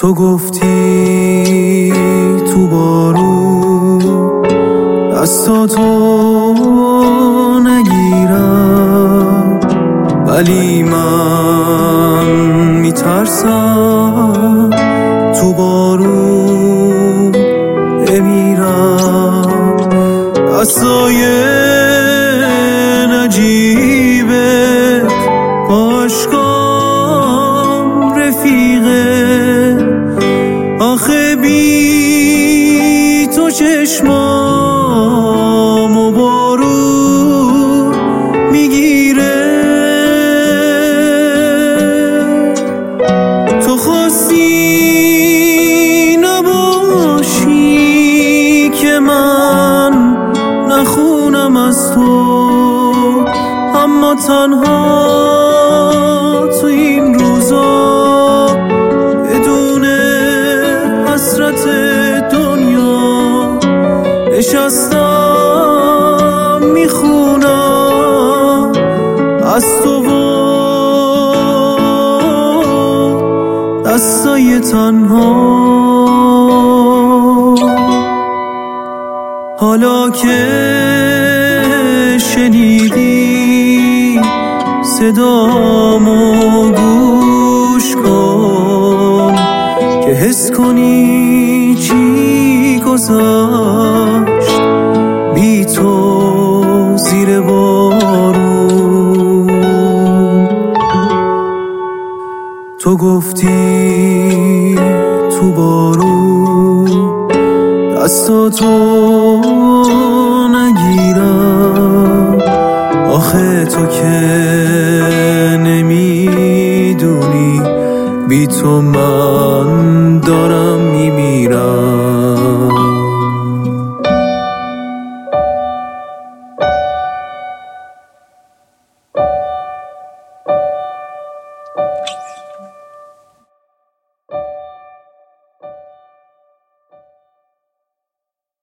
تو گفتی تو بارون دستاتو نگیرم، ولی من میترسم تو بارون بمیرم. دستای نجیبه باشکام رفیقه، آخه بی تو چشمامو بارون میگیره. تو خواستی نباشی که من نخونم از تو، اما تنها تو این روزا بدون حسرت دنیا نشستم میخونم از تو و دستای تنها. حالا که شنیدی صدامو گوش کن که حس کنی چی گذشت بی تو زیر بارون. تو گفتی تو بارون دستاتو نگیرم، آخه تو که نمیدونی بی تو من دارم میمیرم.